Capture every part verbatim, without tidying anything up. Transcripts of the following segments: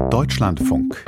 Deutschlandfunk.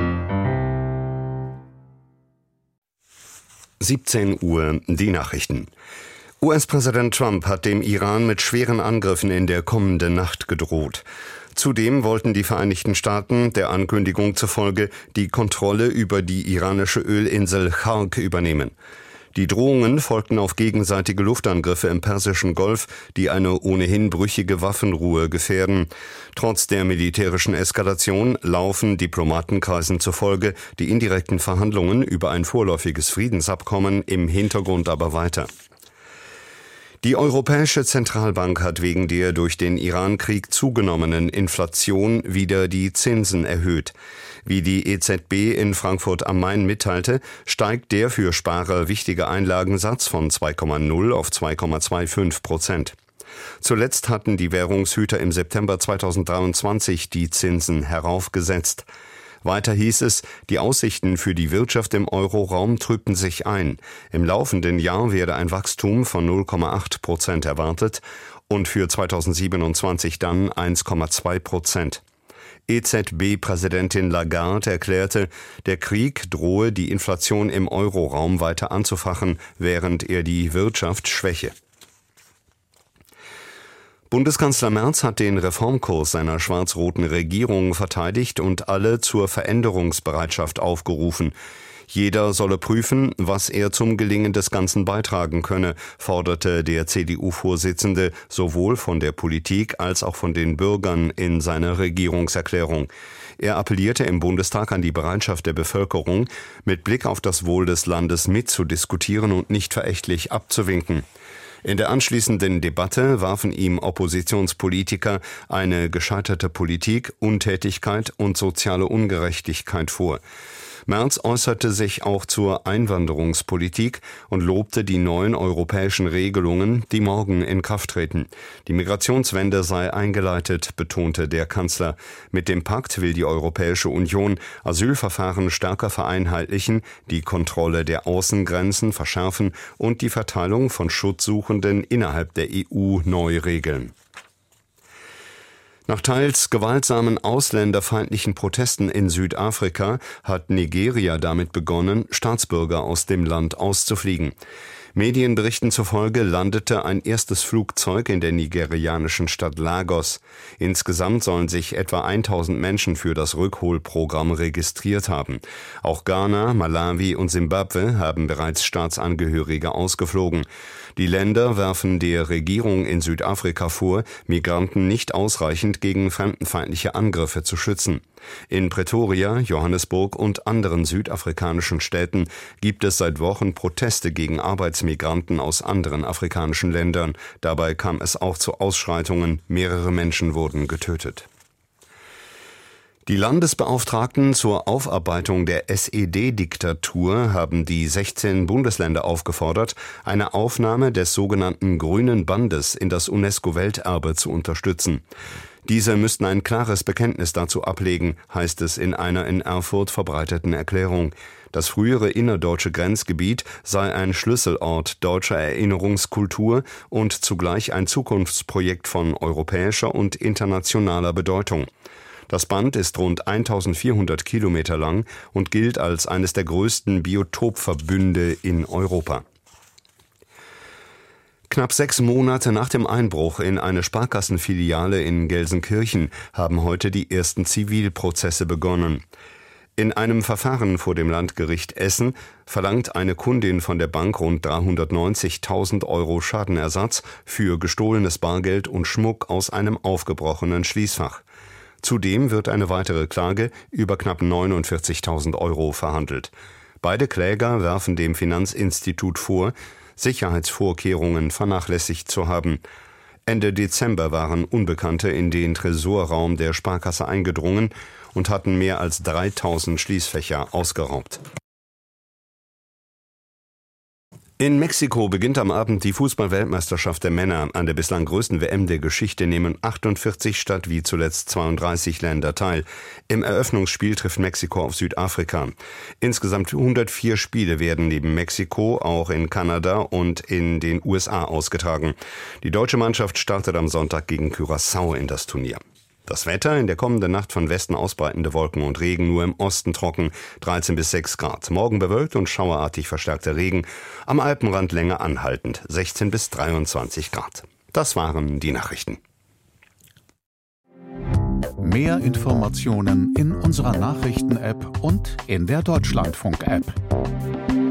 siebzehn Uhr, die Nachrichten. U S-Präsident Trump hat dem Iran mit schweren Angriffen in der kommenden Nacht gedroht. Zudem wollten die Vereinigten Staaten der Ankündigung zufolge die Kontrolle über die iranische Ölinsel Chark übernehmen. Die Drohungen folgten auf gegenseitige Luftangriffe im Persischen Golf, die eine ohnehin brüchige Waffenruhe gefährden. Trotz der militärischen Eskalation laufen Diplomatenkreisen zufolge die indirekten Verhandlungen über ein vorläufiges Friedensabkommen im Hintergrund aber weiter. Die Europäische Zentralbank hat wegen der durch den Iran-Krieg zugenommenen Inflation wieder die Zinsen erhöht. Wie die E Z B in Frankfurt am Main mitteilte, steigt der für Sparer wichtige Einlagensatz von zwei Komma null auf zwei Komma fünfundzwanzig Prozent. Zuletzt hatten die Währungshüter im September zweitausenddreiundzwanzig die Zinsen heraufgesetzt. Weiter hieß es, die Aussichten für die Wirtschaft im Euroraum trübten sich ein. Im laufenden Jahr werde ein Wachstum von null Komma acht Prozent erwartet und für zweitausendsiebenundzwanzig dann eins Komma zwei Prozent. E Z B-Präsidentin Lagarde erklärte, der Krieg drohe die Inflation im Euroraum weiter anzufachen, während er die Wirtschaft schwäche. Bundeskanzler Merz hat den Reformkurs seiner schwarz-roten Regierung verteidigt und alle zur Veränderungsbereitschaft aufgerufen. Jeder solle prüfen, was er zum Gelingen des Ganzen beitragen könne, forderte der C D U-Vorsitzende sowohl von der Politik als auch von den Bürgern in seiner Regierungserklärung. Er appellierte im Bundestag an die Bereitschaft der Bevölkerung, mit Blick auf das Wohl des Landes mitzudiskutieren und nicht verächtlich abzuwinken. In der anschließenden Debatte warfen ihm Oppositionspolitiker eine gescheiterte Politik, Untätigkeit und soziale Ungerechtigkeit vor. Merz äußerte sich auch zur Einwanderungspolitik und lobte die neuen europäischen Regelungen, die morgen in Kraft treten. Die Migrationswende sei eingeleitet, betonte der Kanzler. Mit dem Pakt will die Europäische Union Asylverfahren stärker vereinheitlichen, die Kontrolle der Außengrenzen verschärfen und die Verteilung von Schutzsuchenden innerhalb der E U neu regeln. Nach teils gewaltsamen ausländerfeindlichen Protesten in Südafrika hat Nigeria damit begonnen, Staatsbürger aus dem Land auszufliegen. Medienberichten zufolge landete ein erstes Flugzeug in der nigerianischen Stadt Lagos. Insgesamt sollen sich etwa tausend Menschen für das Rückholprogramm registriert haben. Auch Ghana, Malawi und Simbabwe haben bereits Staatsangehörige ausgeflogen. Die Länder werfen der Regierung in Südafrika vor, Migranten nicht ausreichend gegen fremdenfeindliche Angriffe zu schützen. In Pretoria, Johannesburg und anderen südafrikanischen Städten gibt es seit Wochen Proteste gegen Arbeitsmigranten aus anderen afrikanischen Ländern. Dabei kam es auch zu Ausschreitungen, mehrere Menschen wurden getötet. Die Landesbeauftragten zur Aufarbeitung der S E D-Diktatur haben die sechzehn Bundesländer aufgefordert, eine Aufnahme des sogenannten Grünen Bandes in das UNESCO-Welterbe zu unterstützen. Diese müssten ein klares Bekenntnis dazu ablegen, heißt es in einer in Erfurt verbreiteten Erklärung. Das frühere innerdeutsche Grenzgebiet sei ein Schlüsselort deutscher Erinnerungskultur und zugleich ein Zukunftsprojekt von europäischer und internationaler Bedeutung. Das Band ist rund eintausendvierhundert Kilometer lang und gilt als eines der größten Biotopverbünde in Europa. Knapp sechs Monate nach dem Einbruch in eine Sparkassenfiliale in Gelsenkirchen haben heute die ersten Zivilprozesse begonnen. In einem Verfahren vor dem Landgericht Essen verlangt eine Kundin von der Bank rund dreihundertneunzigtausend Euro Schadenersatz für gestohlenes Bargeld und Schmuck aus einem aufgebrochenen Schließfach. Zudem wird eine weitere Klage über knapp neunundvierzigtausend Euro verhandelt. Beide Kläger werfen dem Finanzinstitut vor, Sicherheitsvorkehrungen vernachlässigt zu haben. Ende Dezember waren Unbekannte in den Tresorraum der Sparkasse eingedrungen und hatten mehr als dreitausend Schließfächer ausgeraubt. In Mexiko beginnt am Abend die Fußball-Weltmeisterschaft der Männer. An der bislang größten W M der Geschichte nehmen achtundvierzig statt wie zuletzt zweiunddreißig Länder teil. Im Eröffnungsspiel trifft Mexiko auf Südafrika. Insgesamt hundertvier Spiele werden neben Mexiko auch in Kanada und in den U S A ausgetragen. Die deutsche Mannschaft startet am Sonntag gegen Curaçao in das Turnier. Das Wetter: in der kommenden Nacht von Westen ausbreitende Wolken und Regen, nur im Osten trocken, dreizehn bis sechs Grad. Morgen bewölkt und schauerartig verstärkter Regen, am Alpenrand länger anhaltend, sechzehn bis dreiundzwanzig Grad. Das waren die Nachrichten. Mehr Informationen in unserer Nachrichten-App und in der Deutschlandfunk-App.